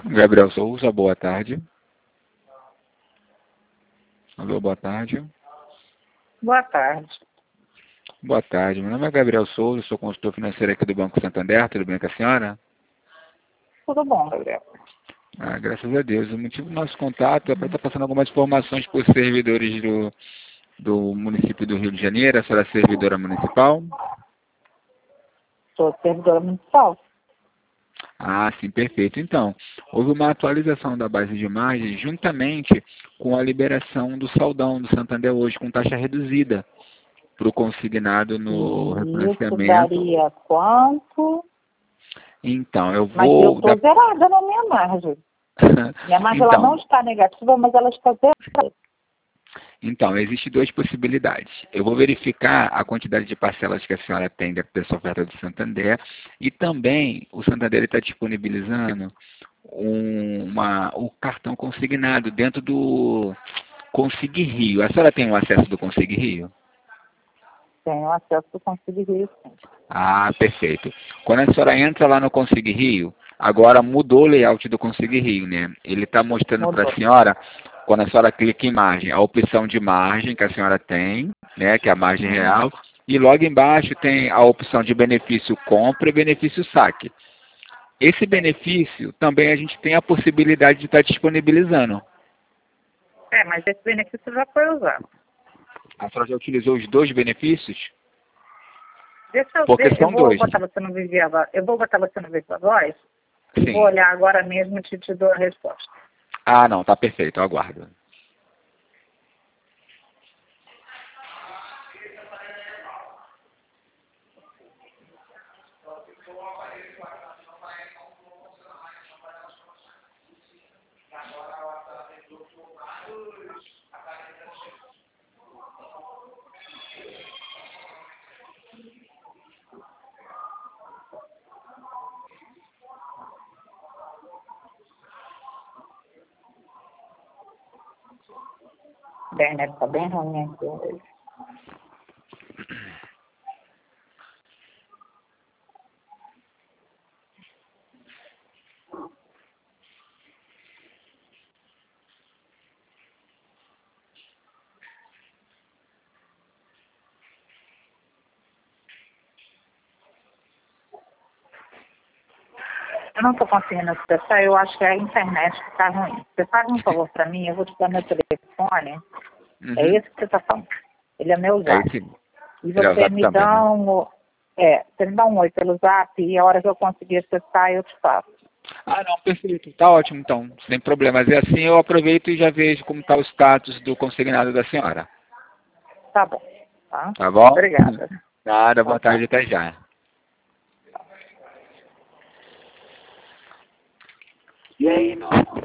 Gabriel Souza, boa tarde. Alô, boa tarde. Boa tarde. Boa tarde, meu nome é Gabriel Souza, sou consultor financeiro aqui do Banco Santander, tudo bem com a senhora? Tudo bom, Gabriel? Graças a Deus. O motivo do nosso contato é para estar passando algumas informações para os servidores do município do Rio de Janeiro. A senhora é servidora municipal? Sou servidora municipal. Ah, sim, perfeito. Então, houve uma atualização da base de margem juntamente com a liberação do saldão do Santander hoje com taxa reduzida para o consignado no Isso refinanciamento. daria quanto? Então, eu Mas eu vou... estou zerada na minha margem. Minha margem ela não Então, está negativa, mas ela está zerada. Então, existem duas possibilidades. Eu vou verificar a quantidade de parcelas que a senhora tem dessa oferta do Santander e também o Santander está disponibilizando o cartão consignado dentro do Consig Rio. A senhora tem o acesso do Consig Rio? Tenho acesso ao Conselho Rio, sim. Ah, perfeito. Quando a senhora entra lá no Consig Rio, agora mudou o layout do Consig Rio, né? Ele está mostrando para a Mudou. senhora, quando a senhora clica em margem, a opção de margem que a senhora tem, né? Que é a margem real. E logo embaixo tem a opção de benefício compra e benefício saque. Esse benefício também a gente tem a possibilidade de estar disponibilizando. Mas esse benefício já foi usado. A senhora já utilizou os dois benefícios? Deixa eu Porque ver, eu são vou dois. botar você no viva, eu vou botar você no viva voz e Sim. vou olhar agora mesmo e te dou a resposta. Ah, não, tá perfeito, eu aguardo. Internet está bem ruim aqui hoje. Eu não estou conseguindo acessar, eu acho que é a internet que está ruim. Você faz um favor para mim, eu vou te dar meu telefone. É esse que você está falando. Ele é meu É zap. esse. E Ele é o você zap me também, né? dá você me dá um oi pelo zap e a hora que eu conseguir acessar, eu te faço. Ah, não, perfeito. Tá ótimo, então. Sem problemas. E assim eu aproveito e já vejo como está o status do consignado da senhora. Tá bom. Tá? Tá bom? Obrigada. Nada, Tá, boa tá. tarde, até já. E aí, não?